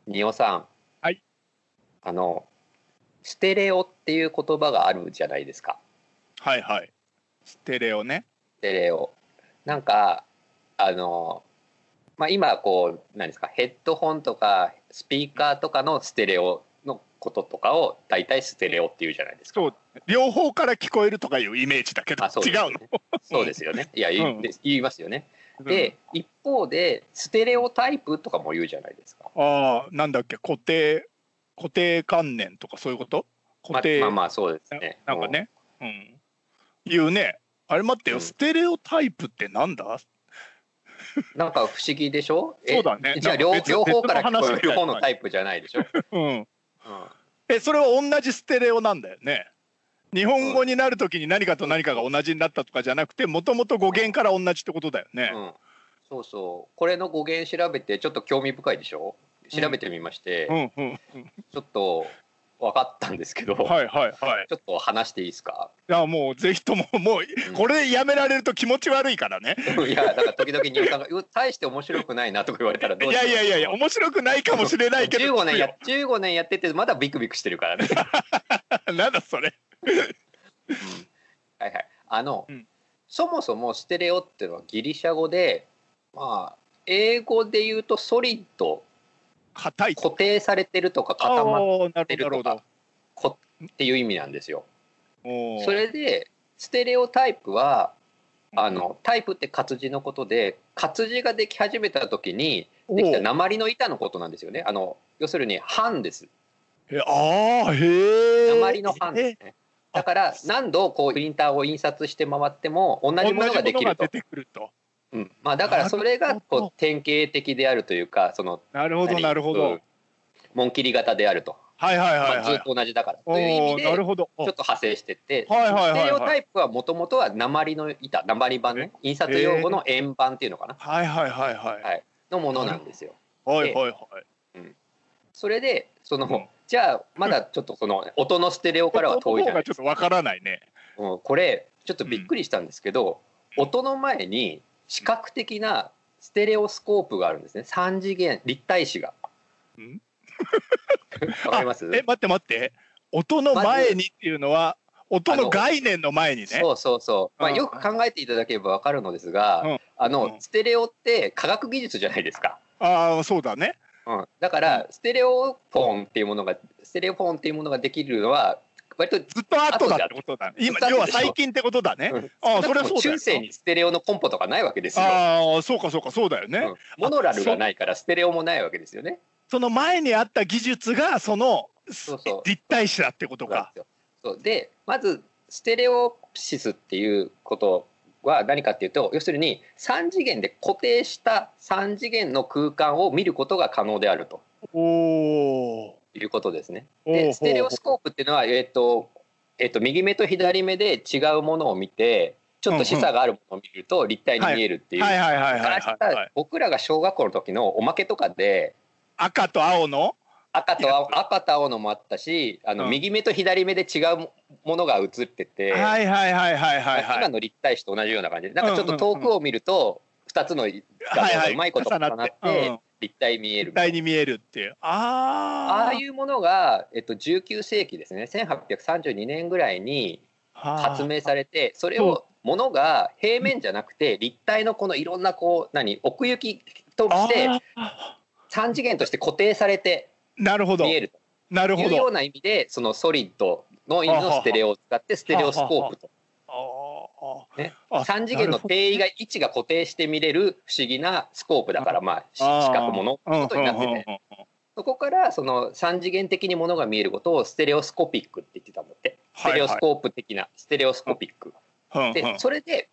仁尾さん、 はい。 あの、ステレオっていう言葉があるじゃないですか。 はいはい。ステレオね。 ステレオ。なんか、あの、今、何ですか、ヘッドホンとかスピーカーとかのステレオのこととかを大体ステレオっていうじゃないですか。 そう、両方から聞こえるとかいうイメージだけど、 あ、そう違うの？ ですよね。そうですよね。いや、 うん言いますよね。 うん。 で、一方で、ステレオタイプとかも言うじゃないですか。 ああ、なんだっけ、固定観念とかそういうこと？固定、 そうですね。 なんかね、うん。言うね。あれ待ってよ、 うん。 ステレオタイプってなんだ？ なんか不思議でしょ？ そうだね。 じゃあなんか別の両方から聞こ話みたいなえる方の感じ。 タイプじゃないでしょ？ うん。 うん。 それは同じステレオなんだよね。日本語うん。 になるときに何かと何かがそうそ同じになったとかじゃなくて、もともと語う。 源から同じってことだよね。 うん。うん。そうそう。これの語源調べてちょっと興味深いでしょ？ うん。 調べてみまして、 うんうんうん。 ちょっと分かったんですけど、 はいはいはい。 ちょっと話していいですか？ いやもうぜひとも、もううこれやめられると気持ち悪いからね。 ん。いや、だから時々仁尾さんが大して面白くないなとか言われたらどいうしようって、 やいやいやいや、面白くないかもしれないけど聞くよ。 15年やっててまだビクビクしてるからね。 なんだそれ。 うん。はいはい。 うん。 そもそもステレオっていうのはギリシャ語で、英語で言うとソリッド、 硬いと。 固定されてるとか固まっああ、なるほどなるほど。 てるとか、っていう意味なんですよ。 おそれお。 でステレオタイプはタイプって活字のことで、活字ができ始めた時にできたおお。 鉛の板のことなんですよね。要するに版です。 ああ、へ鉛の版ですえ。 ね。だあ、 から何度こうプリンターを印刷して回っても同じもの同じができると。 ものが出てくると。 うん、だからなるそれがほど。 典型的であるというか、 なるほどなるほど。 紋切り型であると、 はいはいはいはい。 ずっと同じだからという意味おお、なるでほど。 ちょっと派生してって、 はいはいステレオはいはい。 タイプはもともとは鉛の板、鉛板ね、印刷用語へえ。 の円盤っていうのかな、 はいはいはいはい。 はい、のものなるなんですよ。 ほど。はいで、 はいはい。 うん、それでうん。 じゃあまだちょっとその音のステレオからは音の遠いじ方ゃないですか。 がちょっとわからないね。 うん、これちょっとうん。 びっくりしたんですけど、音の前に視覚的なステレオスコープがあるんですね。3次元立体視が。 うん。 わかります？ 待って待って。音のまず、 前にっていうのは、音のあの、 概念の前にね。 そうそうそう。 うん。 よく考えていただければわかるのですが、 うん。うん。 ステレオって科学技術じゃないですか。 ああ、そうだね。 うん。だかうん。 ら、ステレオフォンっていうものができるのは、割とずっと後だっ後であって、 てことだね。 ずっ今、要はと後でしょ。 最近ってことだね。 うん。 ああ、それは少なくともそうだよな。 中世にステレオのコンポとかないわけですよ。 ああ、そうかそうか、そうだよね。 うん。モノラルがそないからステレオもないわけですよね。 その前にあった技術が、 そうそう。 立体視だってことか。 そうなんですよ。そうで、まずステレオシスっていうことは何かっていうと、要するに3次元で固定した3次元の空間を見ることが可能であるとおお。 いうことですね。で、 おお、 ステレオスコーほうほプっていうのは、右目と左目で違うものを見て、ちょう。うんうん。 っと示唆があるものを見ると立体にはい。 見えるっていう、 はいはいはいはい昔さ、 はいはい。 僕らが小学校の時のおまけとかで、 赤と青のやつ。 赤と青のもあったし、 うん。 右目と左目で違うものが映ってて、 はいはいはいはいはいはい。 今の立体視と同じような感じで、なんうんかちょっとうんうん。 遠くを見ると2つの画像がうはいはい。 まいこと重なっ重なって。うんうてん。 立体見え立るみたいな。 体に見えるっていう。 あああいうものが、19世紀ですね、1832年ぐらいにあ。 発明はあ。 されて、それそう。 をものが平面じゃなくて立体のこのいろんな奥行きとしてああ。 3次元として固定されてなるほど。 見えるとなるほど。 いうような意味で、そのソリッドの意味のステはあはレオを使ってステあはレオスあはあはコープと。 あ。 ね、 ああ。あ、 3次元のなるほどね。 位置が固定して見れる不思議なスコープだから、視覚もあのっあ。うんうんてことになってて、 うんうん。 そこからその3次元的にものが見えることをステレオスコピックって言ってたんだって。ステはいはい。 レオスコープ的なステレオスうんコピックで、 うんうん。 それで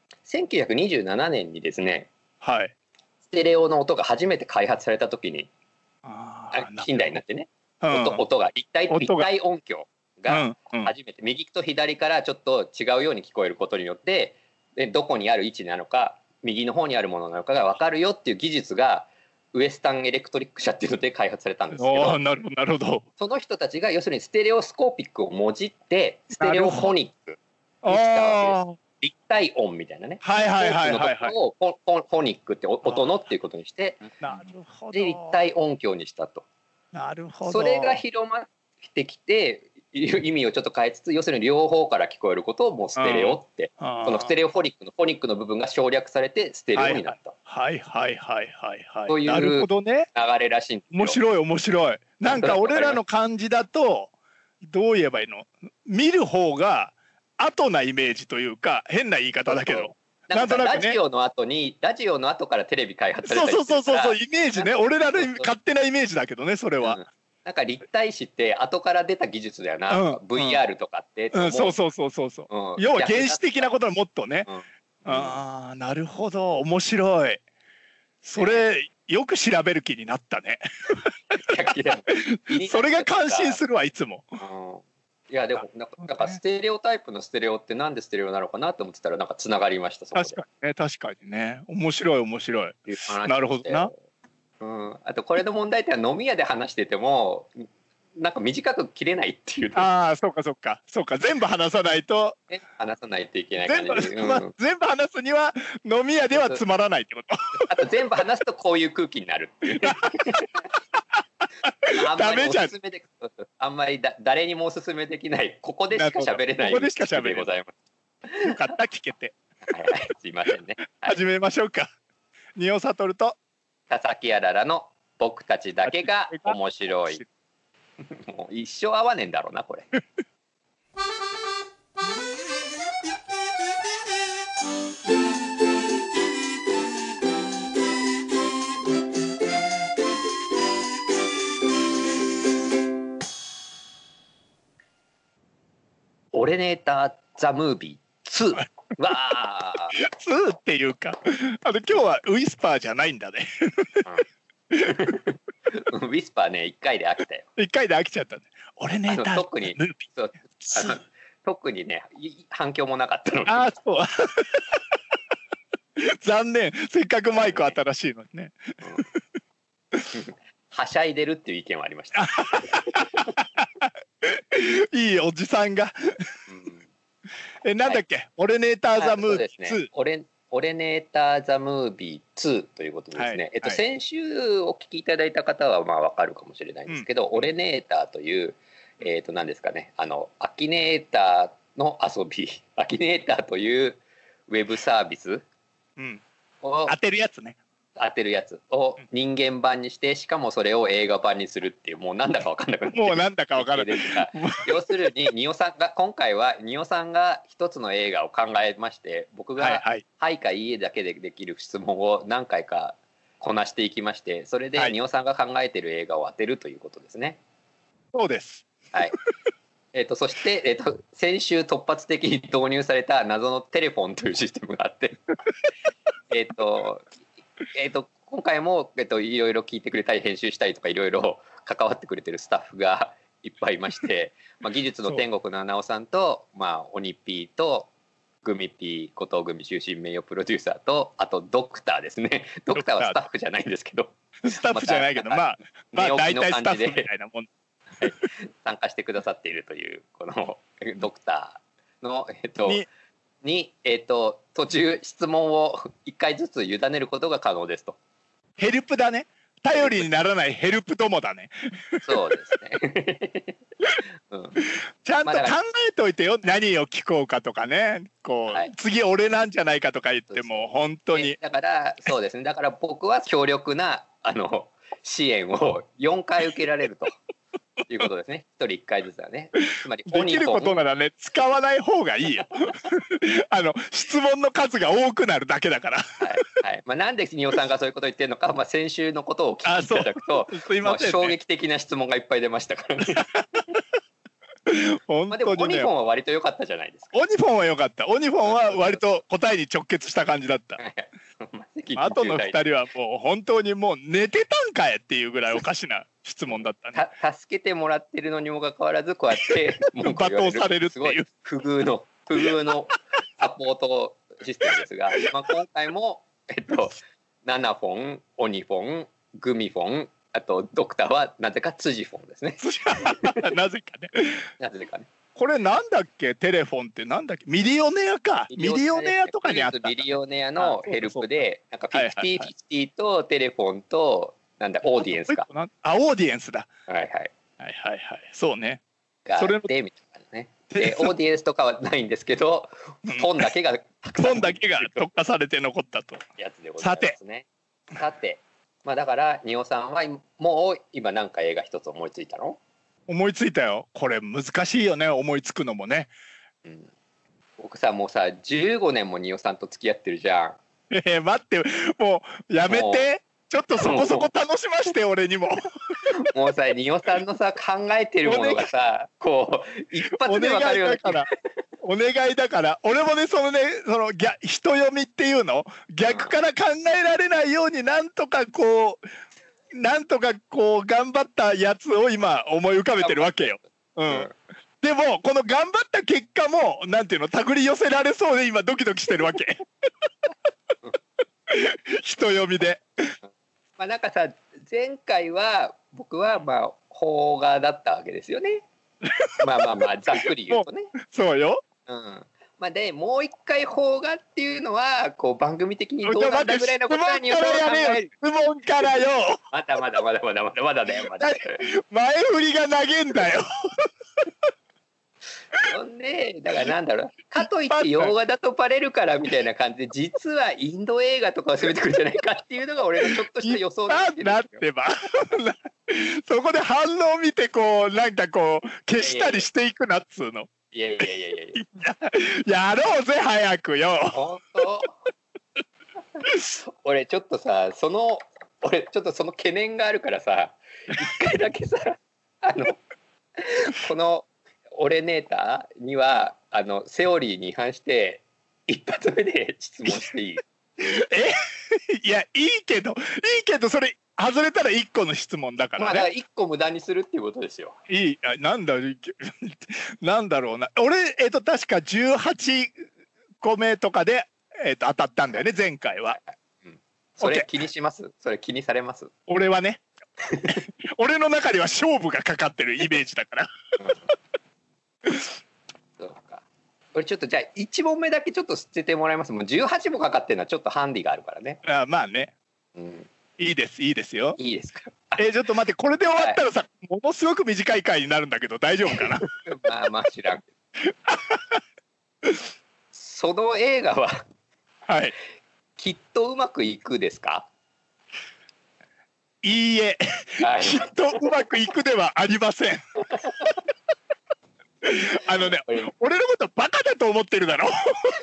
1927年にですね、 はい。 ステレオの音が初めて開発された時に、 ああ、な近るほ代になってね、 ど。うん。 音が立音が。 体音響うがんうん。 初めて右と左からちょっと違うように聞こえることによって、どこにある位置なのか右の方にあるものなのかが分かるよっていう技術がウエスタンエレクトリック社っていうので開発されたんですけああ、 ど、 なるほどなるほど。 その人たちが要するにステレオスコーピックをもじってステレオフォなるほど。 ニックにしたわけです。 ああ。 立体音みたいなね、 はいはいはいスコープのとはいはい。 ころをフォニックって音のっていうことにして、 なるほで立ど。 体音響にしたと。 なるほど。 それが広まってきて意味をちょっと変えつつ、要するに両方から聞こえることをもうステレオって、そのステレオフォニックの部分が省略されてステレオになった。 はいはいはいはいはい。 という流れらしいんですよ。 面白い面白い。なんか俺らの感じだとどう言えばいいの？見る方が後なイメージというか、変な言い方だけど。 なんとなくね、ラジオの後からテレビ開発されたりするから。そうイメージね。俺らの勝手なイメージだけどね、それは。 なんか立体視って後から出た技術だよな、VR とかって。 そう。要は原始的なことはもっとね。ああ、なるほど、面白い。それよく調べる気になったね。それが感心するわ、いつも。 いやでもなんかステレオタイプのステレオってなんでステレオなのかなと思ってたら、なんかつながりました。 確かにね、面白い。なるほどな。 あとこれの問題点は、飲み屋で話しててもなんか短く切れないっていう。 ああ、そうか全部話さないといけない感じ。 全部話すには飲み屋ではつまらないってこと。 あと全部話すとこういう空気になるっていう。 ダメじゃん。 あんまり誰にもおすすめできない、ここでしか喋れないここでしか喋れない。 でございます。 よかった、聞けて。 すいませんね。 始めましょうか。仁尾悟と佐々木あららの僕たちだけが面白い。もう一生合わねえんだろうなこれ。オレネーターザムービー2。わあ。 2っていうか、今日はウィスパーじゃないんだね。 ウィスパーね、1回で飽きたよ。 1回で飽きちゃったね。俺ね、 特にね、反響もなかったの。 ああ、そう。残念。せっかくマイク新しいのにね。 はしゃいでるっていう意見はありました。 いいおじさんが。なんだっけ、オレネーターザムービー2。 オレネーターザムービー2ということでですね、先週お聞きいただいた方はまあ分かるかもしれないんですけど、オレネーターという何ですかね、アキネーターの遊び、アキネーターというウェブサービスを当てるやつを人間版にして、しかもそれを映画版にするっていう、もうなんだか分かんなくなってもうなんだか分からない。 要するに今回は仁尾さんが一つの映画を考えまして、僕がはいかいいえだけでできる質問を何回かこなしていきまして、それで仁尾さんが考えてる映画を当てるということですね。 そうです。 はい。そして、先週突発的に導入された謎のテレフォンというシステムがあって今回も、いろいろ聞いてくれたり編集したりとかいろいろ関わってくれてるスタッフがいっぱいいまして、技術の天国の七尾さんと、鬼ピーとグミピー後藤組終身名誉プロデューサーと、あとドクターですね。ドクターはスタッフじゃないんですけど、 スタッフじゃないけど、大体スタッフみたいなもん。 参加してくださっているというこのドクターのに途中質問を1回ずつ委ねることが可能ですと。 ヘルプだね。頼りにならないヘルプ友だね。 そうですね。 ちゃんと考えといてよ、何を聞こうかとかね。次俺なんじゃないかとか言っても本当に。 だからそうですね。だから僕は強力な支援を4回受けられると。いうことですね。1人1回ずつだね。つまりできることならね、使わない方がいいよ。質問の数が多くなるだけだから。 はい。なんで仁尾さんがそういうことを言ってるのか、先週のことをお聞きいただくと、衝撃的な質問がいっぱい出ましたからね。 本当にね。 でもオニフォンは割と良かったじゃないですか。 オニフォンは良かった。オニフォンは割と答えに直結した感じだった。あとの2人はもう本当にもう寝てたんかいっていうぐらいおかしな質問だったね。 助けてもらってるのにもかかわらず、こうやって罵倒されるっていう、 不遇のサポートシステムですが、今回も7フォン、オニフォン、グミフォン、あとドクターはなぜか辻フォンですね。 なぜかね。これなんだっけ、テレフォンってなんだっけ、ミリオネアか。ミリオネアとかにあった。 ミリオネアのヘルプで、なんか50/50とテレフォンと、 なんだオーディエンスか。 オーディエンスだ。 はいはい。 はいはいはい。そうね。 があってみたいなね。でオーディエンスとかはないんですけど、本だけが本だけが特化されて残ったと。 やつでございますね。さて、まあだから仁尾さんはもう今何か映画一つ思いついたの？ 思いついたよ。これ難しいよね、思いつくのもね。 僕さもうさ15年も仁尾さんと付き合ってるじゃん。 待って、もうやめて。ちょっとそこそこ楽しまして俺にも。 もうさ仁尾さんのさ考えてるものがさこう一発で分かるような気が。 お願いだから俺もねその人読みっていうの逆から考えられないようになんとかこう頑張ったやつを今思い浮かべてるわけよ。でもこの頑張った結果もなんていうの手繰り寄せられそうで今ドキドキしてるわけ。人読みで。 まあなんかさ前回は僕はまあ邦画だったわけですよね。まあざっくり言うとね。 そうよ。 まあでもう一回邦画っていうのはこう番組的にどうなんだぐらいのことはニュースを考える。 質問からよ。 まだだよまだ。 前振りが長えんだよ。 そんでだからなんだろうかといって洋画だとバレるからみたいな感じで実はインド映画とかを攻めてくるんじゃないかっていうのが俺のちょっとした予想なんだってば。そこで反応を見てこうなんかこう消したりしていくなっつうの。 いややろうぜ早くよ。 本当俺ちょっとその懸念があるからさ一回だけさこの俺ネーターにはセオリーに違反して一発目で質問していい？ いやいいけどそれ外れたら1個の質問だからね。 まあ1個無駄にするっていうことですよ。 なんだろうな俺確か18個目とかで、当たったんだよね前回は。 それ気にします？それ気にされます？ 俺はね俺の中では勝負がかかってるイメージだから。 そうか。これちょっとじゃあ1問目だけちょっと捨ててもらいます。もう18もかかってるのはちょっとハンディがあるからね。 まあね。いいですよ。 いいですか。 ちょっと待ってこれで終わったらさ、ものすごく短い回になるんだけど大丈夫かな。 まあ知らん。その映画はきっとうまくいくですか？ いいえ、きっとうまくいくではありません。俺のことバカだと思ってるだろ。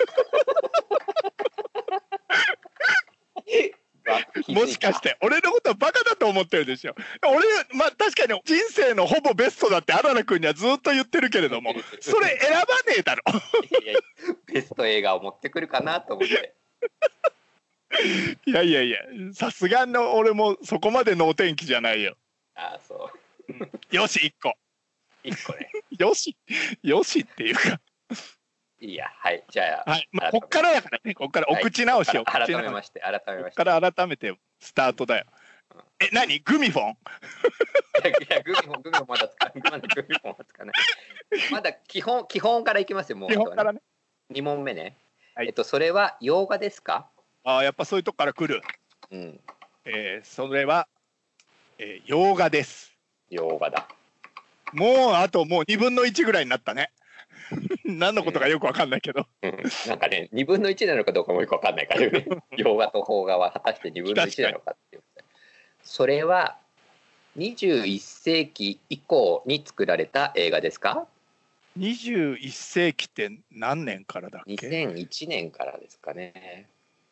もしかして俺のことバカだと思ってるでしょ。俺確かに人生のほぼベストだってあららくんにはずっと言ってるけれどもそれ選ばねえだろ。 ベスト映画を持ってくるかなと思って。 いやさすがの俺もそこまで能天気じゃないよ。 そうよし1個ね。 よしっていうかいやはいじゃあ、 こっからだからね。こっからお口直しを、 改めましてこっから改めてスタートだよ。何グミフォン？ いやグミフォンまだ使わない。まだ基本からいきますよ。もう基本からね。 2問目ね。それは洋画ですか？ やっぱそういうとこから来る。それは、洋画です。 洋画だ。 あと2分の1ぐらいになったね。何のことかよくわかんないけど、 なんかね2分の1なのかどうかもよくわかんないからね。洋画と邦画は果たして2分の1なのかっていう。それは21世紀以降に作られた映画ですか ？21世紀って何年からだっけ ？2001年からですかね。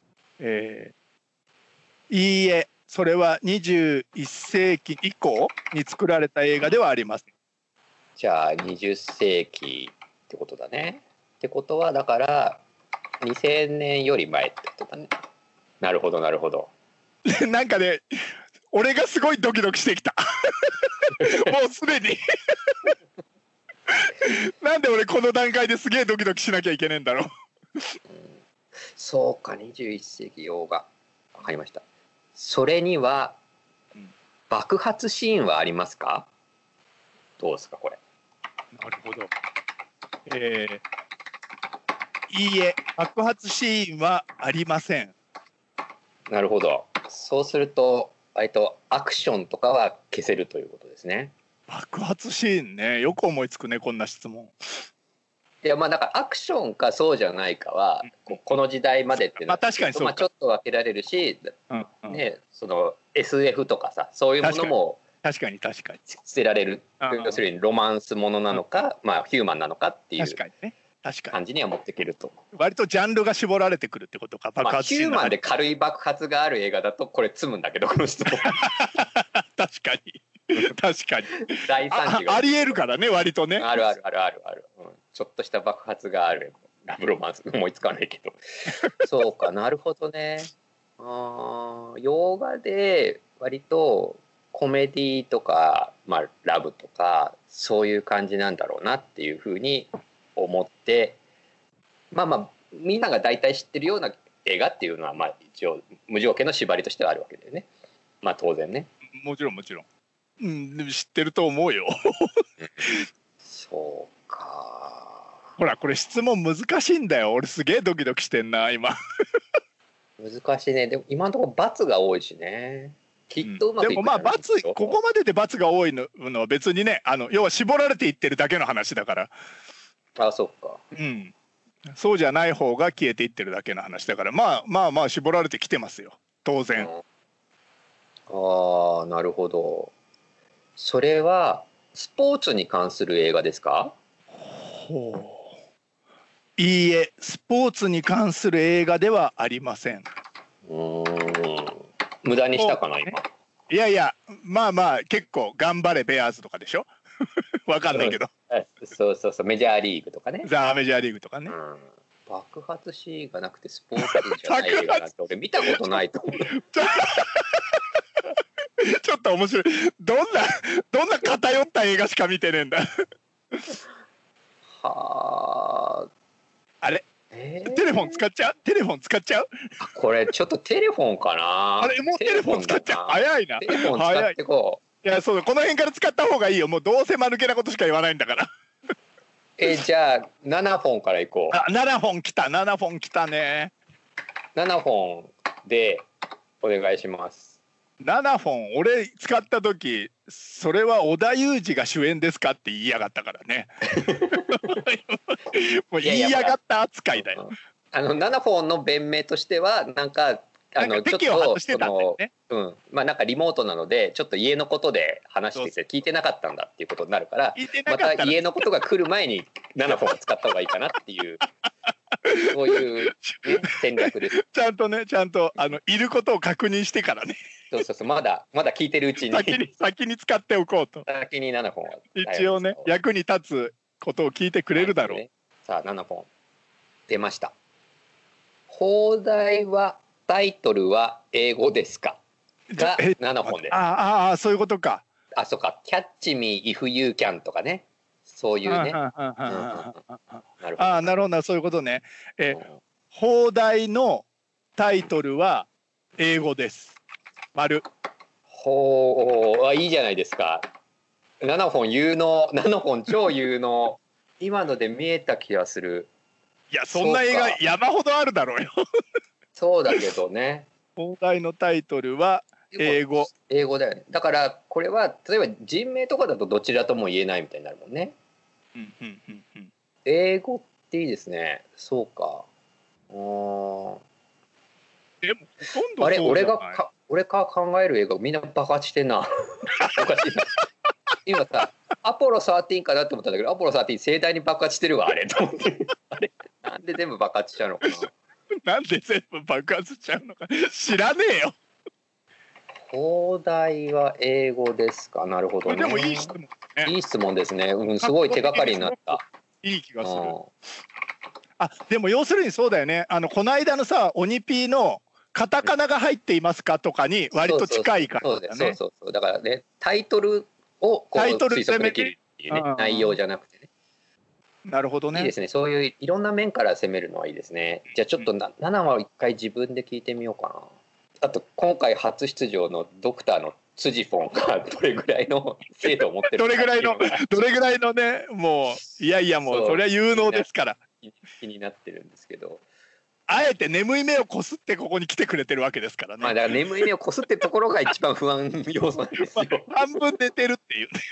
いいえ、それは21世紀以降に作られた映画ではありません。 じゃあ20世紀ってことだね。ってことはだから2000年より前ってことだね。なるほどなんかね俺がすごいドキドキしてきた。もうすでに。なんで俺この段階ですげえドキドキしなきゃいけねえんだろう。 そうか21世紀洋画わかりました。それには爆発シーンはありますか？どうですかこれ。 なるほど。いいえ、爆発シーンはありません。 なるほど。そうすると割とアクションとかは消せるということですね。 爆発シーンね、よく思いつくね、こんな質問。 いやまあだからアクションかそうじゃないかはこの時代までっていうのは確かにそうか、 ちょっと分けられるし、ね、その SF とかさ、そういうものも確かに捨てられる、要するにロマンスものなのか、まあヒューマンなのかっていう感じには持っていけると。 割とジャンルが絞られてくるってことか。 爆発シーン、ヒューマンで軽い爆発がある映画だとこれ積むんだけど、この人確かに大惨事がありえるからね、割とね。 ある、ちょっとした爆発があるラブロマンス思いつかないけどそうか、なるほどね。洋画で割とコメディとか、まあ、ラブとかそういう感じなんだろうなっていうふうに思って、まあみんなが大体知ってるような映画っていうのは、まあ一応無条件の縛りとしてはあるわけだよね。まあ当然ね。 もちろん、知ってると思うよそうか。 ほら、これ質問難しいんだよ。俺すげえドキドキしてんな今難しいね。でも今のところ×が多いしね。きっとうまくいく、 でもまあ×、ここまでで×が多いのは別にね、要は絞られていってるだけの話だから。 あ、そうか。 そうじゃない方が消えていってるだけの話だから、まあ絞られてきてますよ、当然。 ああ、なるほど。それはスポーツに関する映画ですか？ いいえ、スポーツに関する映画ではありません。 無駄にしたかな、今。 いやまあ結構頑張れベアーズとかでしょわかんないけどそうメジャーリーグとかね。 メジャーリーグとかね。 爆発シーンがなくてスポーツじゃない映画なんて俺見たことないと思うちょっと面白い。どんな偏った映画しか見てねえんだはあ。 あれ、テレフォン使っちゃうこれちょっとテレフォンかな。 あれ、もうテレフォン使っちゃう。早いな。 テレフォン使ってこう。いや、そうだ、この辺から使った方がいいよ。もうどうせ間抜けなことしか言わないんだからじゃあ7本からいこう。 7本来たね。 7本でお願いします。 7本俺使った時、それは織田裕二が主演ですかって言いやがったからねもう言いやがった扱いだよ。 7本の弁明としてはなんかちょっとまあなんかリモートなのでちょっと家のことで話してて聞いてなかったんだっていうことになるから、また家のことが来る前に7本使った方がいいかなっていうそういう、ね、戦略です。 ちゃんといることを確認してからね。 そうまだ聞いてるうちに先に使っておこうと。 先に7本は一応ね、役に立つことを聞いてくれるだろう、ね。 さあ7本出ました。放題はタイトルは英語ですかが7本です。 そういうことか。 そうか、キャッチミーイフユーキャンとかね、そういうね。なるほど、そういうことね。放題のタイトルは英語です。丸。 いいじゃないですか。7本有能、7本超有能。今ので見えた気がする。 いや、そんな映画山ほどあるだろうよそうだけどね。 放題のタイトルは英語だよね。だからこれは例えば人名とかだとどちらとも言えないみたいになるもんね。英語っていいですね。そうか。 でもほとんどそうあれ、俺が考える映画みんな爆発してんな。おかしいな。今さアポロ13かなって思ったんだけど、アポロ13盛大に爆発してるわあれと思ってあれなんで全部爆発しちゃうのかな。 なんで全部爆発しちゃうのか知らねえよ。 放題は英語ですか。なるほどね。 でもいい質問ね。 いい質問ですね。すごい手がかりになった。 いい気がする。でも要するにそうだよね。この間のさ、オニピーのカタカナが入っていますかとかに割と近いからだよね。 そうだからね、タイトルをこう推測できるっていうね、内容じゃなくてね。 なるほどね。 いいですね。そういういろんな面から攻めるのはいいですね。じゃあちょっと7は一回自分で聞いてみようかな。あと今回初出場のドクターの辻フォンがどれぐらいの精度を持ってるかどれぐらいのね、もういやもうそれは有能ですから。 気になってるんですけど、 あえて眠い目をこすってここに来てくれてるわけですからね。 まあだから眠い目をこすってるところが一番不安要素なんですよ。 半分寝てるっていうね。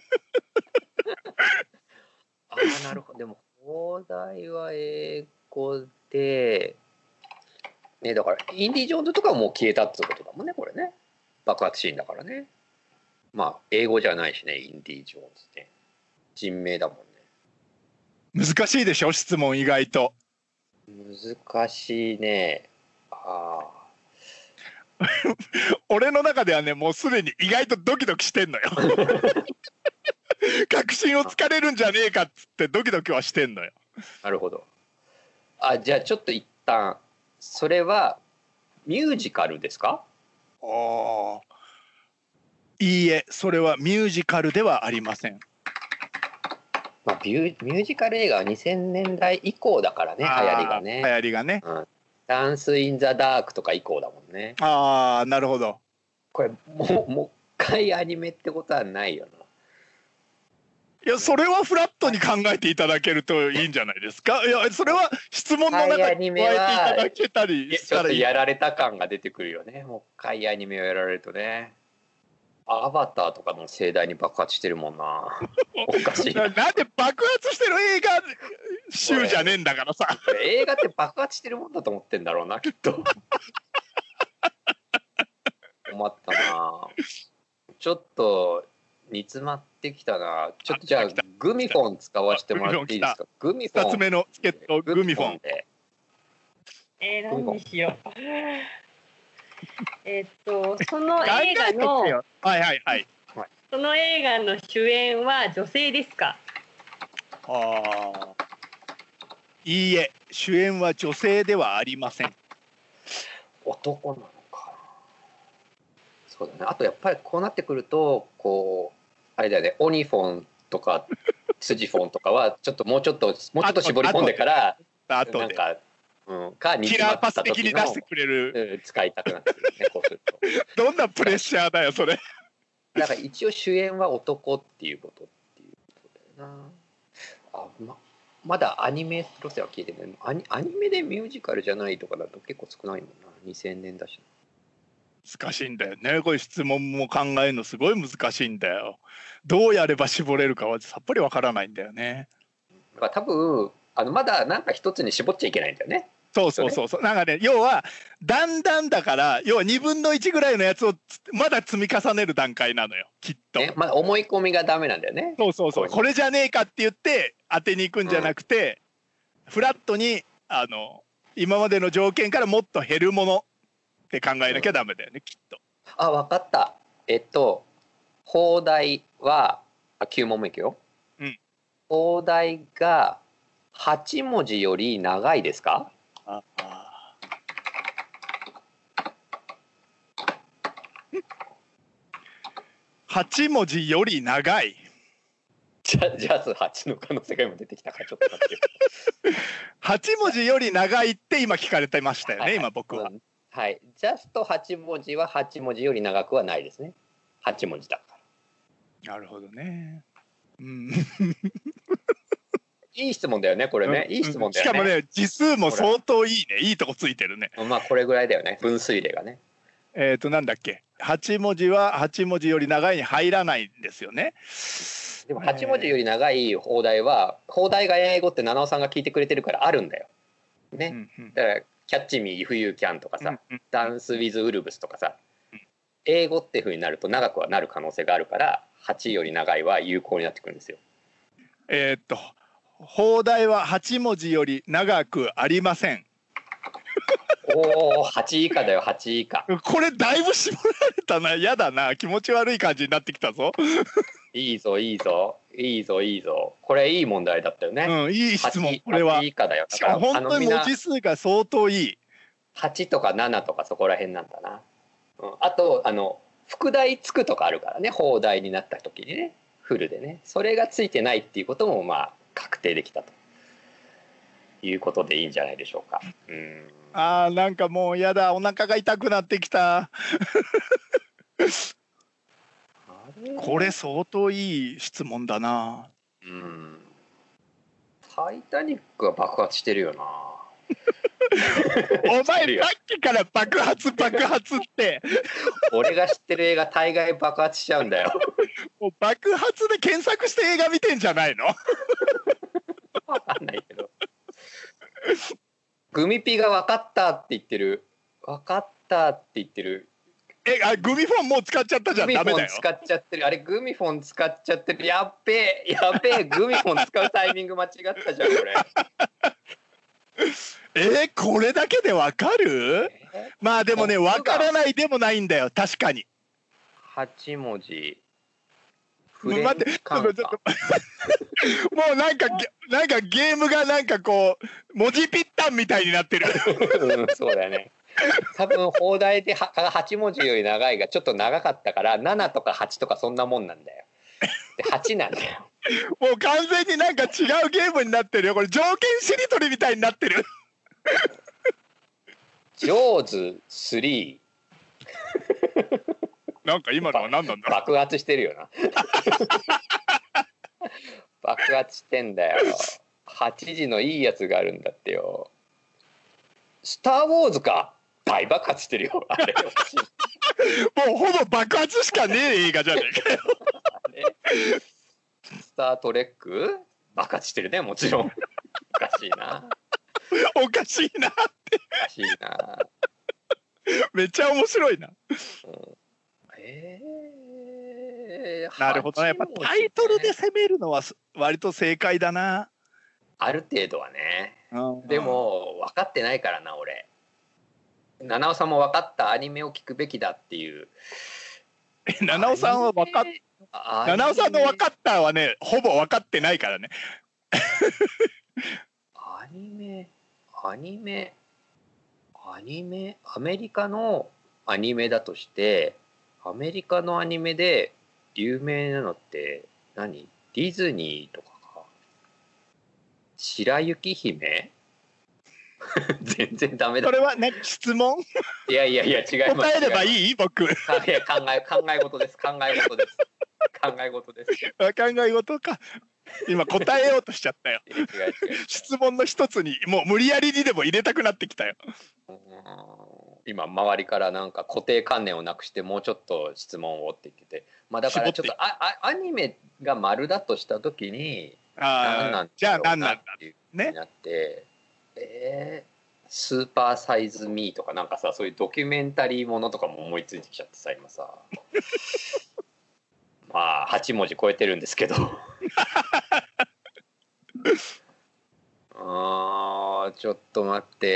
ああ、なるほど。でも放題は英語で、ね、だからインディ・ジョーンズとかはもう消えたってことだもんね、これね。爆発シーンだからね。まあ英語じゃないしね、インディ・ジョーンズって人名だもんね。 難しいでしょ、質問意外と。 難しいね。ああ。 俺の中ではね、もうすでに意外とドキドキしてんのよ。確信をつかれるんじゃねえかっつってドキドキはしてんのよ。 なるほど。あ、じゃあちょっと一旦それはミュージカルですか？ ああ、いいえ、それはミュージカルではありません。 まあ、ミュージカル映画は2000年代以降だからね、流行りがね。 流行りがね。 うん、ダンス・イン・ザ・ダークとか以降だもんね。 ああ、なるほど。 これもう一回アニメってことはないよな。 いや、それはフラットに考えていただけるといいんじゃないですか。いや、それは質問の中に加えていただけたりしたらいい。 ちょっとやられた感が出てくるよね。もう一回アニメをやられるとね。アバターとかの盛大に爆発してるもんな。おかしいな。 なんで爆発してる映画集じゃねえんだからさ。 映画って爆発してるもんだと思ってんだろうな、きっと。困ったな。ちょっと煮詰まってきたな。ちょっとじゃあグミフォン使わせてもらっていいですか。グミフォン。 2つ目のチケット、グミフォン。 で。 何にしよう。その映画の、 はいはいはい。 その映画の主演は女性ですか？ ああ、いいえ、主演は女性ではありません。 男なのかな。そうだね。あとやっぱりこうなってくると、こうあれだよね、オニフォンとかスジフォンとかはちょっともうちょっと絞り込んでからあとでなんか、かキラーパス的に出してくれる、 使いたくなってくるね、こうすると。 どんなプレッシャーだよそれ。 だから一応主演は男っていうことだよな。まだアニメロスは聞いてない。アニメでミュージカルじゃないとかだと結構少ないもんな。2000年だし。 難しいんだよね。これ質問も考えるのすごい難しいんだよ。どうやれば絞れるかはさっぱりわからないんだよね。 だから多分まだなんか一つに絞っちゃいけないんだよね。 そうそうそうそう。なんかね、要はだんだんだから、要は2分の1ぐらいのやつをまだ積み重ねる段階なのよ、きっと。 ね、まだ思い込みがダメなんだよね。 そうそうそう。これじゃねえかって言って当てに行くんじゃなくて、フラットに今までの条件からもっと減るものって考えなきゃダメだよね、きっと。 あ、わかった。放題は9問目いくよ。放題が8文字より長いですか ？8文字より長い。 ジャズ8の可能性が今出てきたからちょっと待ってよ。 8文字より長いって今聞かれてましたよね、はいはい、今僕は。 はい、ジャスト8文字は8文字より長くはないですね。8文字だから。 なるほどね。 いい質問だよね、これね。いい質問だよね。 しかもね、字数も相当いいね。いいとこついてるね。 まあ、これぐらいだよね。分水嶺がね。 なんだっけ。8文字は8文字より長いに入らないんですよね。 でも8文字より長い放題は、放題が英語って七尾さんが聞いてくれてるからあるんだよ。ね。だから、キャッチミー、イフユーキャンとかさ、ダンスウィズウルブスとかさ、英語っていうふうになると長くはなる可能性があるから、8より長いは有効になってくるんですよ。 放題は8文字より長くありません。 おお、8以下だよ、8以下。 これだいぶ絞られたな。やだな、気持ち悪い感じになってきたぞ。 いいぞいいぞいいぞいいぞ。これいい問題だったよね。 いい質問。これは 8以下だよ。 しかも本当に文字数が相当いい。 8とか7とかそこら辺なんだな。あと副題つくとかあるからね、放題になった時にね、フルでね、それがついてないっていうこともまあ確定できたということでいいんじゃないでしょうか。 なんかもうやだ、お腹が痛くなってきた。これ相当いい質問だな。 タイタニックは爆発してるよな。 お前さっきから爆発爆発って俺が知ってる映画大概爆発しちゃうんだよ。 もう爆発で検索して映画見てんじゃないの？ わかんないけど。グミピが分かったって言ってる。分かったって言ってる。 グミフォンもう使っちゃったじゃん。ダメだよ。 グミフォン使っちゃってる。あれグミフォン使っちゃってる。やっべえやっべえ、グミフォン使うタイミング間違ったじゃんこれ。 これだけでわかる？まあでもね、わからないでもないんだよ、確かに。 8文字。 待って、ちょっともうなんかゲームがなんかこう文字ぴったんみたいになってる。 うん、そうだよね。多分放題で8文字より長いがちょっと長かったから7とか8とかそんなもんなんだよ。で8なんだよ。 もう完全になんか違うゲームになってるよ。これ条件しりとりみたいになってる。 ジョーズ3。 なんか今のは何なんだろう。 爆発してるよな。爆発してんだよ。8時のいいやつがあるんだってよ。スター・ウォーズか。大爆発してるよ。あれもうほぼ爆発しかねえ映画じゃねえかよ。 スター・トレック爆発してるね、もちろん。おかしいな。 おかしいなって。 おかしいな。 めっちゃ面白いな。なるほどね。やっぱタイトルで攻めるのは割と正解だな。 ある程度はね。でも分かってないからな俺。七尾さんも分かったアニメを聞くべきだっていう。 七尾さんは分かっ七尾さんの分かったはね、ほぼ分かってないからね。 アメリカのアニメだとして、アメリカのアニメで有名なのって何？ディズニーとかか。白雪姫？全然ダメだ。 それはね、質問？ いや違います。 答えればいい？僕。 いや考え事です。考え事か。今答えようとしちゃったよ。 違う。 質問の一つにもう無理やりにでも入れたくなってきたよ。 今周りからなんか固定観念をなくしてもうちょっと質問をって言ってて、まあだからちょっとアニメが丸だとした時に何なんじゃあ何なんだっていうになって、スーパーサイズミーとかなんかさ、そういうドキュメンタリーものとかも思いついてきちゃってさ今さ。まあ8文字超えてるんですけど。ちょっと待って。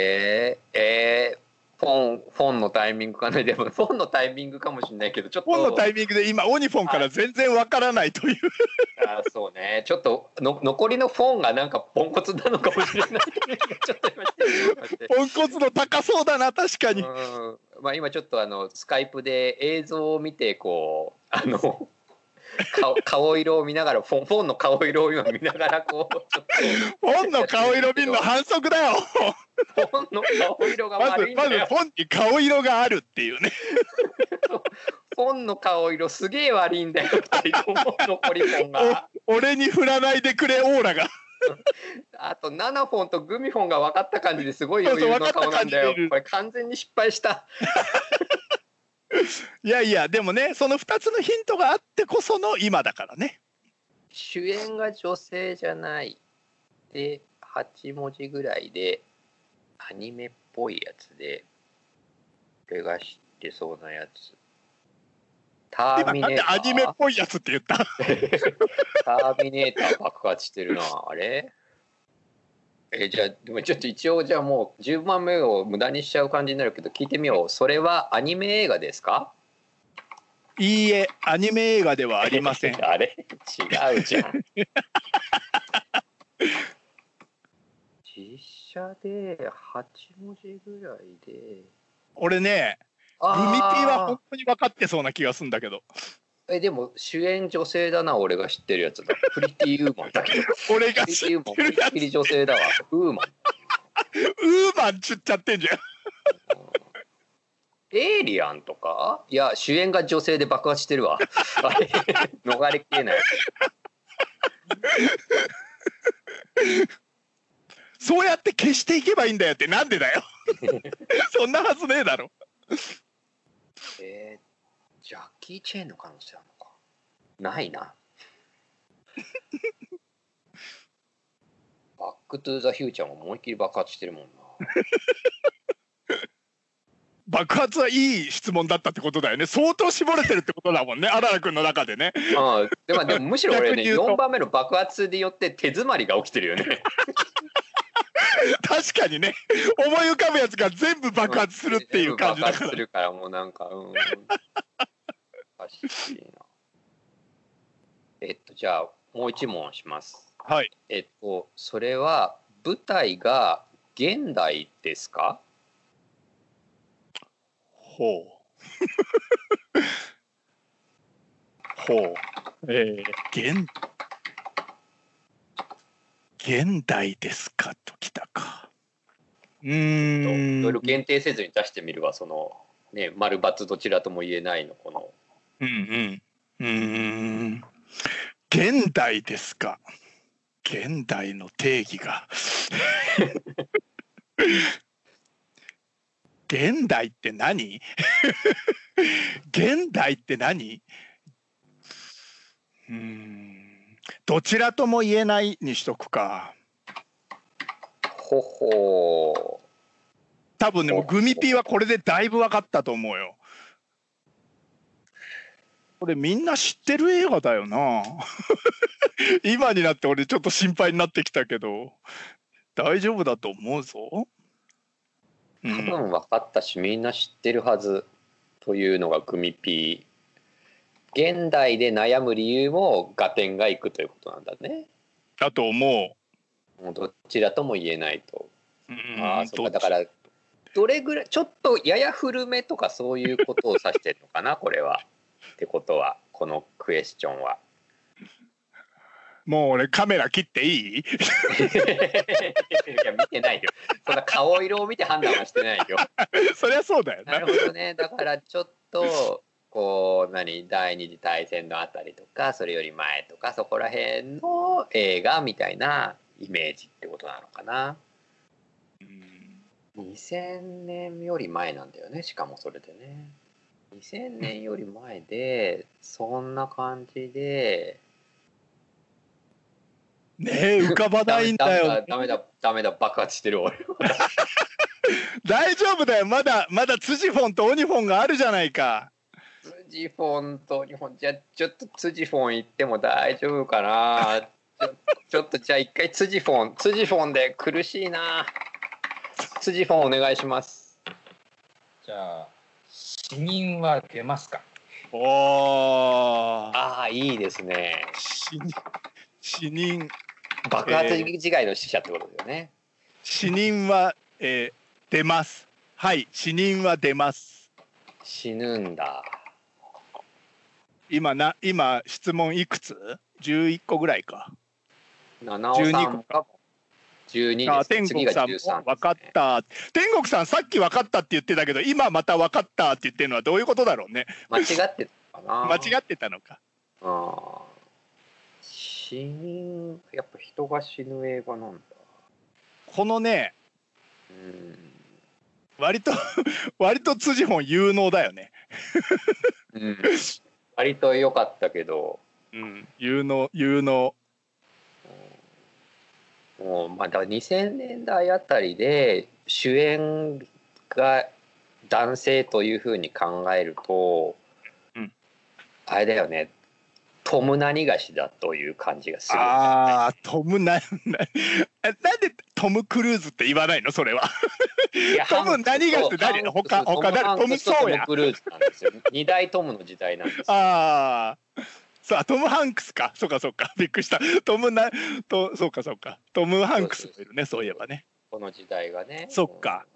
フォンのタイミングかな。でもフォンのタイミングかもしれないけど、ちょっとフォンのタイミングで今オニフォンから全然わからないという。 そうね。ちょっと残りのフォンがなんかポンコツなのかもしれない。ちょっとポンコツの高そうだな、確かに。 まあ今ちょっとスカイプで映像を見てこう顔色を見ながらフォンの顔色を今見ながらこうちょっとフォンの顔色見るの反則だよ。 フォンの顔色が悪いんだよ。 まずフォンに顔色があるっていうね。 フォンの顔色すげえ悪いんだよ。残りフォンが俺に振らないでくれオーラが。 あと7フォンとグミフォンが分かった感じですごい余裕の顔なんだよ。これ完全に失敗した。 いやでもね、その2つのヒントがあってこその今だからね。 主演が女性じゃないで8文字ぐらいでアニメっぽいやつで俺が知ってそうなやつ。ターミネーター。 今なんでアニメっぽいやつって言った？ ターミネーター爆発してるな。あれじゃあでもちょっと一応じゃあもう10番目を無駄にしちゃう感じになるけど聞いてみよう。それはアニメ映画ですか？ いいえ、アニメ映画ではありません。 あれ違うじゃん。実写で8文字ぐらいで。 俺ね、グミピーは本当に分かってそうな気がするんだけど。 でも主演女性だな。俺が知ってるやつだ。プリティウーマンだけど。 俺が知ってるやつ。 プリティ女性だわ。ウーマン。 ウーマンちゅっちゃってんじゃん。 エイリアンとか？いや主演が女性で爆発してるわ。あれ逃れきれない。 そうやって消していけばばいいんだよってなんでだよそんなはずねえだろ。 ジャッキー・チェーンの可能性あるのか。ないな。バック・トゥ・ザ・フューチャーも思いっきり爆発してるもんな。 爆発はいい質問だったってことだよね。相当絞れてるってことだもんね、あららくんの中でね。 でもむしろ俺ね、 逆に言うと 4番目の爆発によって手詰まりが起きてるよね。 確かにね、思い浮かぶやつが全部爆発するっていう感じだ爆発すから。 るからもうなんかおかしいな。じゃあもう一問します。 はい。 それは舞台が現代ですか？ ほうほう。現代ですかときたか。 いろいろ限定せずに出してみるわ。そのね、丸×どちらとも言えないのこの。 現代ですか。現代の定義が現代って何現代って何？どちらとも言えないにしとくか。 ほほう。 多分ね、もうグミピーはこれでだいぶ分かったと思うよ。これみんな知ってる映画だよな今になって俺ちょっと心配になってきたけど大丈夫だと思うぞ。 多分分かったし、みんな知ってるはずというのがグミピー。現代で悩む理由も合点がいくということなんだね。 だと思う。 もうどちらとも言えないと。そうか。だからどれぐらいちょっとやや古めとかそういうことを指してるのかなこれは。ってことはこのクエスチョンは。 もう俺カメラ切っていい？いや見てないよ。そんな顔色を見て判断はしてないよ。 そりゃそうだよね。 なるほどね。だからちょっとこう第二次大戦のあたりとかそれより前とかそこら辺の映画みたいなイメージってことなのかな。2000年より前なんだよね。しかもそれでね。2000年より前でそんな感じで。 ねえ浮かばないんだよ。 ダメだ爆発してる俺。 大丈夫だよ。まだツジフォンとオニフォンがあるじゃないか。 ツジフォンとオニフォンじゃちょっとツジフォン行っても大丈夫かな。ちょっとじゃあ一回ツジフォンで苦しいな。ツジフォンお願いします。 じゃあ死人は出ますか？ いいですね。 死人爆発自害の死者ってことだよね。 死人は、出ます。はい、死人は出ます。 死ぬんだ。 今質問いくつ？11個ぐらいか。 12個か。12です。 天国さんも分かった。天国さんさっき分かったって言ってたけど今また分かったって言ってるのはどういうことだろうね。 間違ってたかな。 間違ってたのか。 死人やっぱ人が死ぬ映画なんだ。 このね、割とツジフォン有能だよね。 割と良かったけど、 有能。 もうだから2000年代あたりで主演が男性というふうに考えると、あれだよね。トム何がしだという感じがする、 トムなんでトム・クルーズって言わないのそれは。トム何がしって誰？他誰？トム・ソーヤ。 トム・クルーズなんですよ。2代トムの時代なんですよ。 さあトム・ハンクスか。そうかびっくりした。そうかトム・ハンクスもいるね。そういえばね。 この時代がね。 そっか。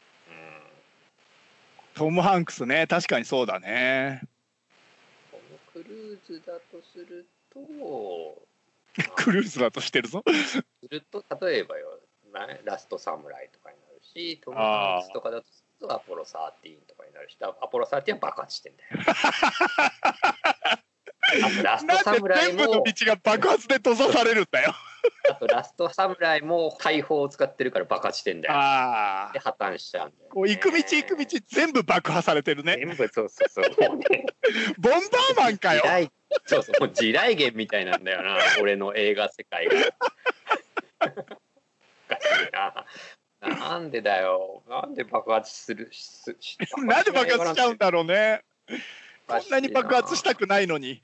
トム・ハンクスね。確かにそうだね。 クルーズだとするとクルーズだとしてるぞ。 すると例えばよ、ラストサムライとかになるし、トム・ハンクスとかだとするとアポロ13とかになるし、アポロ13は爆発してんだよ。あとラストサムライもなんで全部の道が爆発で閉ざされるんだよ。 あとラストサムライも大砲を使ってるから爆発してんだよ。 ああで破綻しちゃうんだよ、ね。 こう行く道行く道全部爆破されてるね。 全部そうそうそう。もうね、 ボンバーマンかよ。 そうそう、もう地雷原みたいなんだよな、俺の映画世界が。おかしいな。なんでだよ。なんで爆発するなんで爆発しちゃうんだろうね。こんなに爆発したくないのに。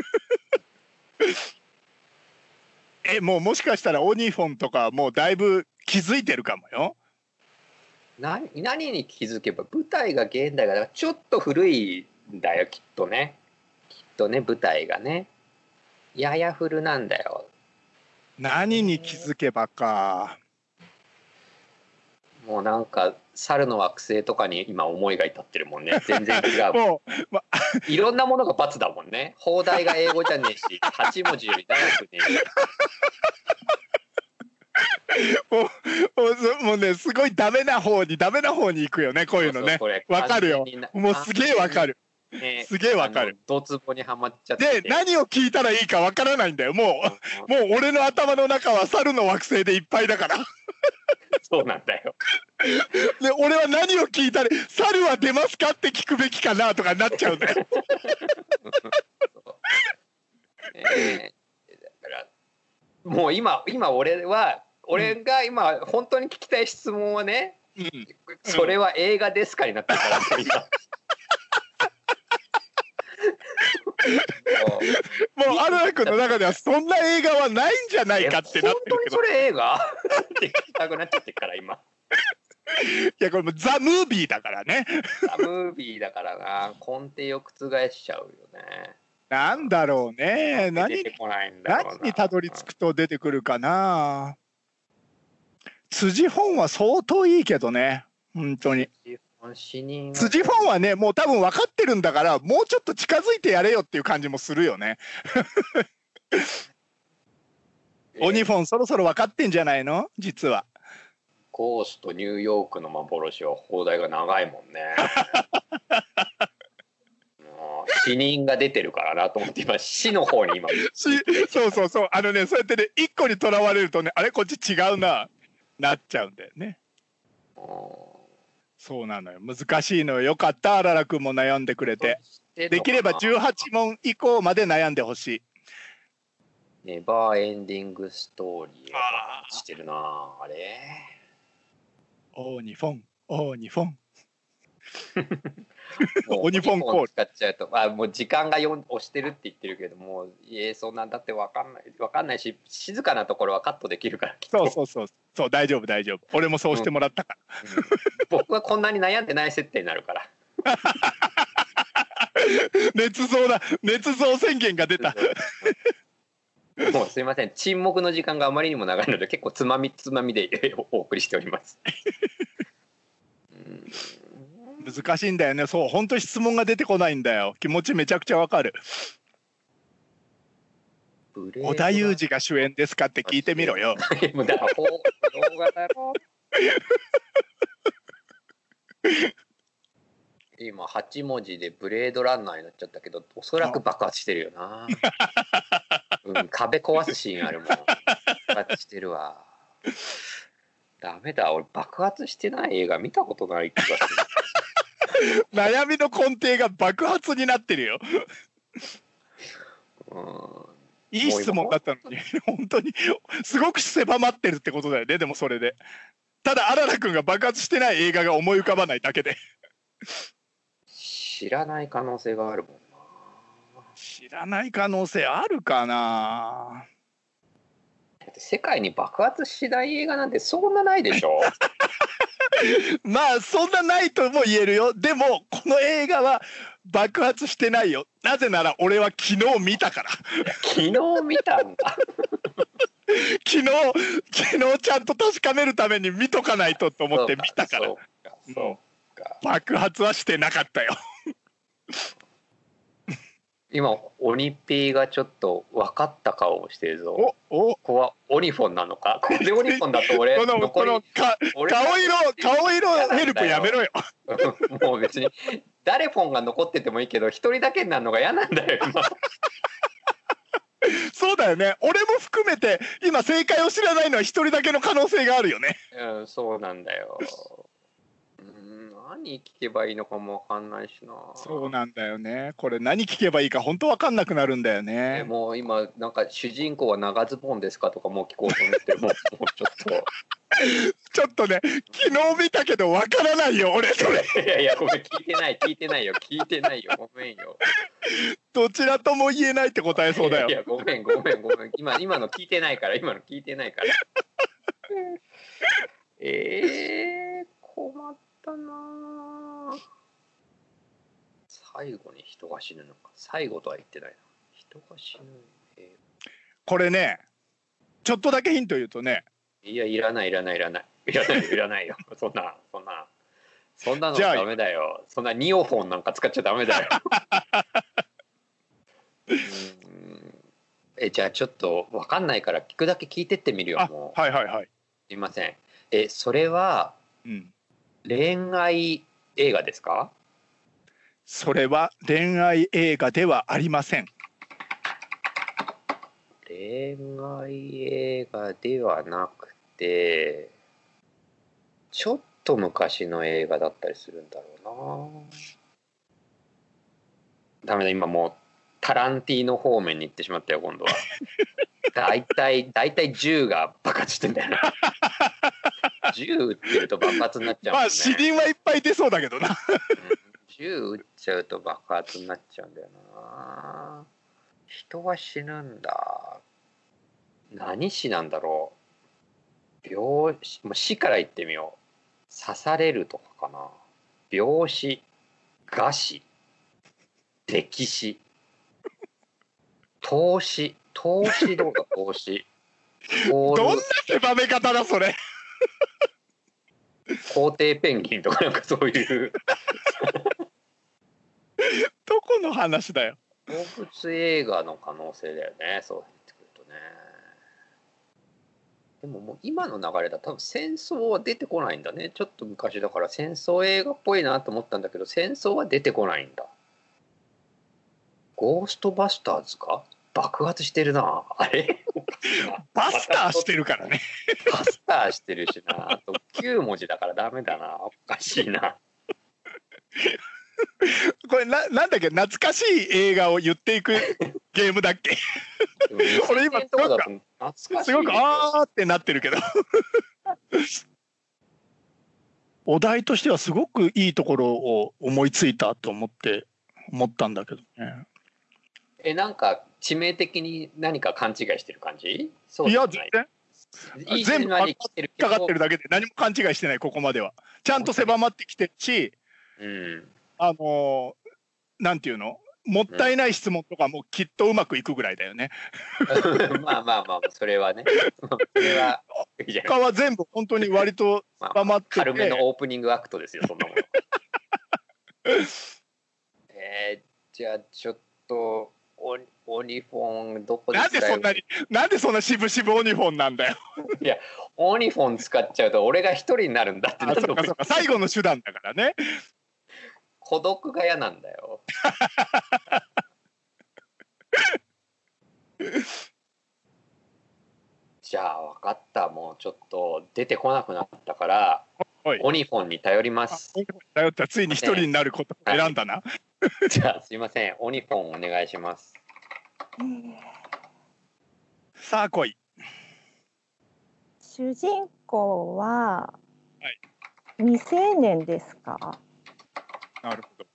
もしかしたらオニフォンとかもうだいぶ気づいてるかもよ。 何に気づけば、舞台が現代がだからちょっと古いんだよ、きっとね、舞台がねやや古なんだよ。 何に気づけばか。 もうなんか猿の惑星とかに今思いが至ってるもんね。全然違う。 もう、 いろんなものが罰だもんね。放題が英語じゃねえし、8文字より長くねえ。 もうね、すごいダメな方に行くよね、こういうのね。わかるよ。もうすげえわかる。 ね、 すげえわかる。 ドツボにはまっちゃってて。 で、何を聞いたらいいかわからないんだよ。もう俺の頭の中は猿の惑星でいっぱいだから。 そうなんだよ。 で、俺は何を聞いたら、猿は出ますかって聞くべきかなとかなっちゃうんだよ。 だからもう今俺が今本当に聞きたい質問はね、それは映画ですかになってるから、今。 もう荒田君の中ではそんな映画はないんじゃないかってなってるけど、 本当にそれ映画って聞きたくなっちゃってるから今。 いやこれもザ・ムービーだからね。 ザ・ムービーだからな、根底を覆しちゃうよね。 なんだろうね。 出てこないんだろうな。 何にたどり着くと出てくるかな。辻本は相当いいけどね、本当に。辻本はね、もう多分分かってるんだから、もうちょっと近づいてやれよっていう感じもするよね。オニフォンそろそろ分かってんじゃないの、実は。 ゴーストニューヨークの幻は放題が長いもんね。もう死人が出てるからなと思って今死の方に今そうそうやってね、一個にとらわれるとね、あれこっち違うなっちゃうんだよね。そうなのよ、難しいのよ。よかった、あららくんも悩んでくれて。できれば18問以降まで悩んでほしい。 ネバーエンディングストーリーはしてるなあれ。 オニフォンオニフォンオニフォンコール使っちゃうと、もう時間が押してるって言ってるけども、そんなんだって分かんないし、静かなところはカットできるから。 そう大丈夫俺もそうしてもらったから、 僕はこんなに悩んでない設定になるから。 捏造宣言が出た。 もうすいません、沈黙の時間があまりにも長いので結構つまみでお送りしております。 難しいんだよね。そう、本当に質問が出てこないんだよ。気持ちめちゃくちゃわかる。織田裕二が主演ですかって聞いてみろよ。 もうだから動画だろ。今8文字でブレードランナーになっちゃったけど、おそらく爆発してるよな。壁壊すシーンあるもん。爆発してるわ。ダメだ、俺爆発してない映画見たことない気がする。 悩みの根底が爆発になってるよ。いい質問だったのに本当にすごく狭まってるってことだよね。でもそれでただあららくんが爆発してない映画が思い浮かばないだけで知らない可能性があるもんな。 知らない可能性あるかな。 世界に爆発しない映画なんてそんなないでしょ。 まあそんなないとも言えるよ。でもこの映画は爆発してないよ。なぜなら俺は昨日見たから。 昨日見たんだ。 昨日ちゃんと確かめるために見とかないとと思って見たから。そうか。爆発はしてなかったよ。 今オニピーがちょっと分かった顔をしてるぞ。ここはオニフォンなのか。これでオニフォンだと俺残り顔色ヘルプやめろよ。 もう別に誰フォンが残っててもいいけど一人だけになるのが嫌なんだよ今。 そうだよね。俺も含めて今正解を知らないのは一人だけの可能性があるよね。 うん、そうなんだよ。何聞けばいいのかもわかんないしな。 そうなんだよね。これ何聞けばいいか本当わかんなくなるんだよね。 もう今なんか主人公は長ズボンですかとかもう聞こうと思ってもうちょっと。 ちょっとね、昨日見たけどわからないよ俺それ。 いやいやごめん聞いてないよごめんよ。 どちらとも言えないって答えそうだよ。 いやごめん今の聞いてないから。困ったな。最後に人が死ぬのか。最後とは言ってないな。人が死ぬ。 これね、ちょっとだけヒント言うとね。 いやいらないよ。そんなのダメだよ。そんなニオフォンなんか使っちゃダメだよ。じゃあちょっと分かんないから聞くだけ聞いてってみるよ。もうはいはいはい。 すいません。それは恋愛映画ですか？ それは恋愛映画ではありません。 恋愛映画ではなくて、ちょっと昔の映画だったりするんだろうな。ダメだ、今もうタランティーノ方面に行ってしまったよ今度は。だいたい銃が爆発してんだよな。銃撃ってると爆発になっちゃうもんね。 まあ死人はいっぱい出そうだけどな。 銃撃っちゃうと爆発になっちゃうんだよな。人が死ぬんだ。何死なんだろう。病死、もう死から言ってみよう。刺されるとかかな。病死、餓死、溺死、凍死どうだ凍死。 どんな狭め方だそれ。 皇帝ペンギンとかなんかそういうどこの話だよ。 動物映画の可能性だよね、そう言ってくるとね。でももう今の流れだ多分戦争は出てこないんだね。ちょっと昔だから戦争映画っぽいなと思ったんだけど戦争は出てこないんだ。ゴーストバスターズか？爆発してるな。あれバスターしてるからね。 バスターしてるしな。あと9文字だからダメだな。おかしいな。 これなんだっけ、懐かしい映画を言っていくゲームだっけ。俺今すごくあーってなってるけど。お題としてはすごくいいところを思いついたと思ったんだけどね。 なんか致命的に何か勘違いしてる感じ？ いや全然。全部引っかかってるだけで何も勘違いしてない。ここまではちゃんと狭まってきてるし、なんていうの、もったいない質問とかもきっとうまくいくぐらいだよね。 まあそれはね。それは他は全部本当に割と狭まってて、 軽めのオープニングアクトですよそんなもの。じゃあちょっとオニフォンどこで使える？ なんでそんな渋々オニフォンなんだよ。 いやオニフォン使っちゃうと俺が一人になるんだってなる。 そうか最後の手段だからね。 孤独が嫌なんだよ。じゃあ分かった。もうちょっと出てこなくなったからオニフォンに頼ります。 頼ったらついに一人になることを選んだな。はい、 じゃあすいません、オニフォンお願いします。 さあ来い。 主人公は未成年ですか？ なるほど。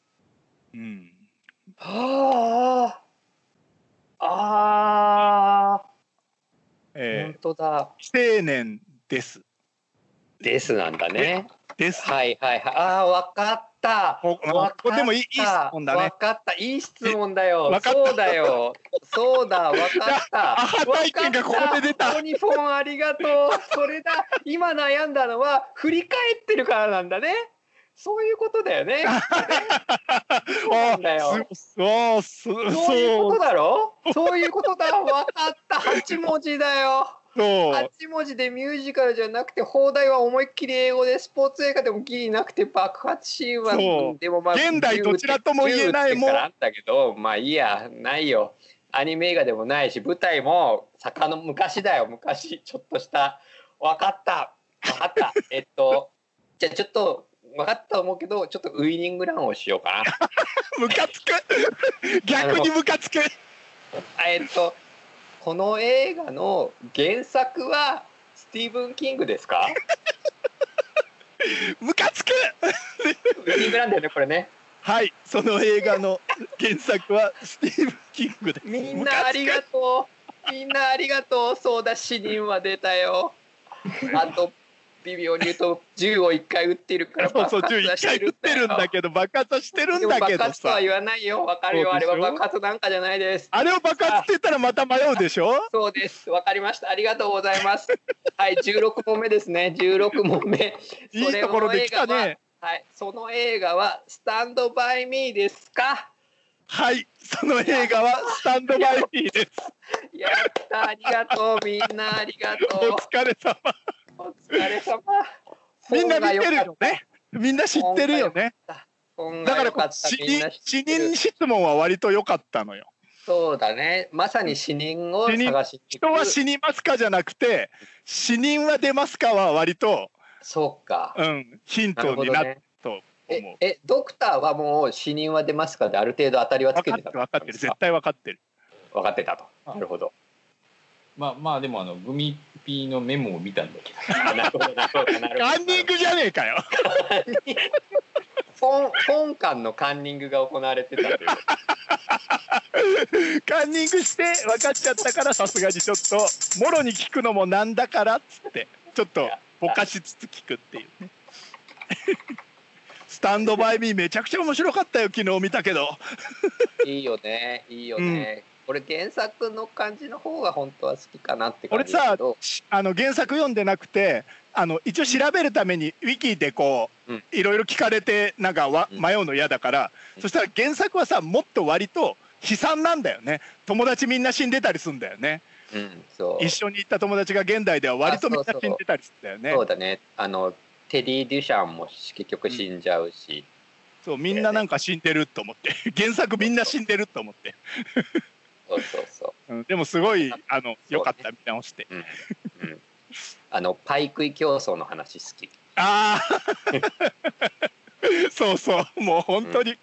本当だ。 未成年です。 ですなんだね。 です。 はい。分かった。 ここでもいい質問だね。 分かった。いい質問だよ。そうだよ。そうだ。分かった。 アハ体験がここで出た。 オニフォンありがとう。それだ。今悩んだのは振り返ってるからなんだね。そういうことだよね。そうだよ。そういうことだろ。そういうことだ。分かった。8文字だよ。8文字でミュージカルじゃなくて放題は思いっきり英語でスポーツ映画でもギリなくて爆発シーンはでも現代どちらとも言えないもんあったけどまあいいやないよ。 アニメ映画でもないし舞台も昔だよ、昔ちょっとした。分かったじゃあちょっと分かったと思うけど、ちょっとウイニングランをしようかな。 ムカつく逆にムカつく。 この映画の原作はスティーブン・キングですか？ ムカつくウイニングランだよね、これね。 はい、その映画の原作はスティーブン・キングです。 みんなありがとう。みんなありがとう。そうだ、死人は出たよ。あと微妙に言うと銃を1回撃ってるからそうそう、銃1回撃ってるんだけど、爆発はしてるんだけどさ。 爆発とは言わないよ。わかるよ。あれは爆発なんかじゃないです。 あれを爆発って言ったらまた迷うでしょ。 そうです。わかりました。ありがとうございます。はい、16問目ですね。16問目。 いいところで来たね。 はい、その映画はスタンドバイミーですか？ はい、その映画はスタンドバイミーです。 やった、ありがとう。みんなありがとう。 お疲れ様。 お疲れ様。 みんな見てるよね。みんな知ってるよね。だから死人質問は割と良かったのよ。 そうだね。まさに死人を探しに行く。 人は死にますかじゃなくて、死人は出ますかは割と、 そうか。 ヒントになると思う。 ドクターはもう死人は出ますかである程度当たりはつけてた。 分かってる。絶対分かってる。 分かってたと。なるほど。 まあでもグミピーのメモを見たんだけど。 なるほどなるほど。 カンニングじゃねえかよ。 本館のカンニングが行われてたという。 カンニングして分かっちゃったから、さすがにちょっともろに聞くのもなんだからっつってちょっとぼかしつつ聞くっていうね。スタンドバイミーめちゃくちゃ面白かったよ、昨日見たけど。 いいよね、いいよね。俺原作の感じの方が本当は好きかなって感じだけど。 俺さ、原作読んでなくて、一応調べるためにウィキでこう、いろいろ聞かれてなんか迷うの嫌だから、そしたら原作はさ、もっと割と悲惨なんだよね。友達みんな死んでたりするんだよね。 そう一緒に行った友達が現代では割とみんな死んでたりするんだよね。 そうだね。テディ・デュシャンも結局死んじゃうし、 そう、みんななんか死んでると思って原作みんな死んでると思ってそう、 でもすごい良かった、見直して。 パイ食い競争の話好き。 ああそうそう、もう本当に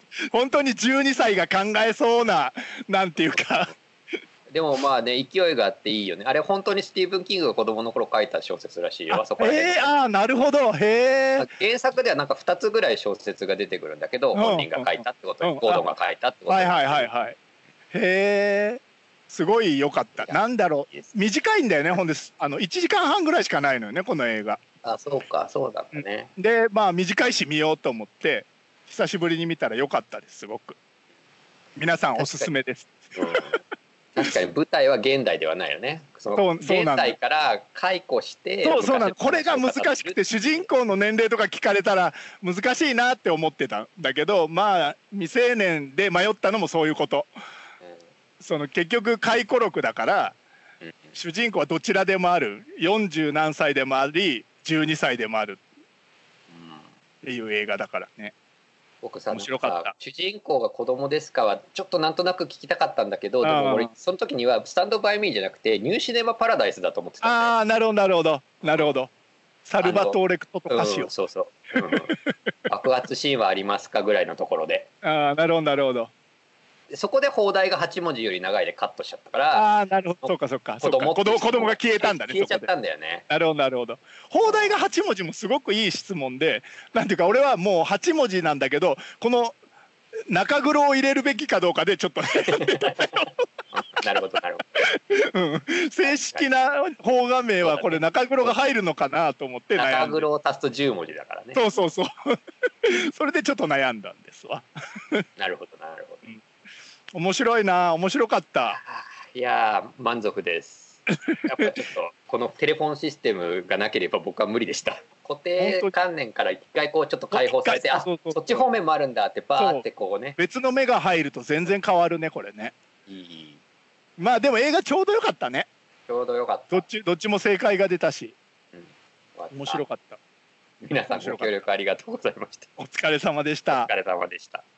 12歳が考えそうな、なんていうかでもまあね、勢いがあっていいよね。あれ本当にスティーブン・キングが子供の頃書いた小説らしいよ。 なるほど。へえ。 原作ではなんか2つぐらい小説が出てくるんだけど、本人が書いたってことに、ゴードンが書いたってことに。 へえ、すごい良かった。なんだろう、短いんだよね。ほんで1時間半ぐらいしかないのよね、この映画。 そうか、そうだったね。 でまあ短いし見ようと思って久しぶりに見たら良かったです。すごく皆さんおすすめです。 確かに舞台は現代ではないよね。現代から解雇して。 そうなの。これが難しくて、主人公の年齢とか聞かれたら難しいなって思ってたんだけど、まあ未成年で迷ったのもそういうこと。結局回顧録だから、主人公はどちらでもある、40何歳でもあり12歳でもあるっていう映画だからね。 僕さ、 面白かった。 主人公が子供ですかはちょっとなんとなく聞きたかったんだけど、でも俺その時にはスタンドバイミーじゃなくてニューシネマパラダイスだと思ってたんで。 ああ、なるほど。サルバトーレクトとカシオ。 そうそう。爆発シーンはありますかぐらいのところで。 ああ、なるほど。そこで放題が8文字より長いでカットしちゃったから。 なるほど。そうか。子供が消えたんだね。 消えちゃったんだよね。 なるほど。放題が8文字もすごくいい質問で、なんていうか俺はもう8文字なんだけど、この中黒を入れるべきかどうかでちょっとなるほど。 正式な邦画名はこれ中黒が入るのかなと思って悩んで。 中黒を足すと10文字だからね。 そうそれでちょっと悩んだんですわ。 なるほど。 面白いな、面白かった。 いや満足です。やっぱちょっとこのテレフォンシステムがなければ僕は無理でした。固定観念から一回こうちょっと解放されて、そっち方面もあるんだってバーってこうね。 別の目が入ると全然変わるね、これね。まあでも映画ちょうどよかったね。 ちょうどよかった。 どっちも正解が出たし、面白かった。 皆さんご協力ありがとうございました。 お疲れ様でした。 お疲れ様でした。